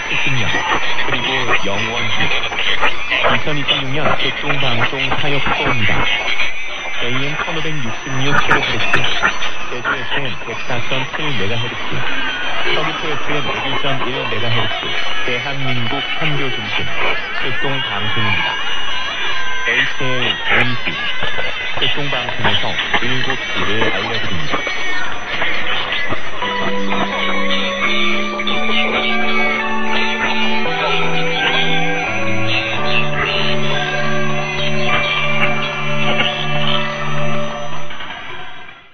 최승현, 그리고 영원희. 2026년 교통방송 사역포입니다. AM 1566kHz, 제주 FM 104.7MHz, 서귀포 FM 101.1MHz, 대한민국 선교중심 교통방송입니다. HLAC 교통방송에서 7시를 알려드립니다.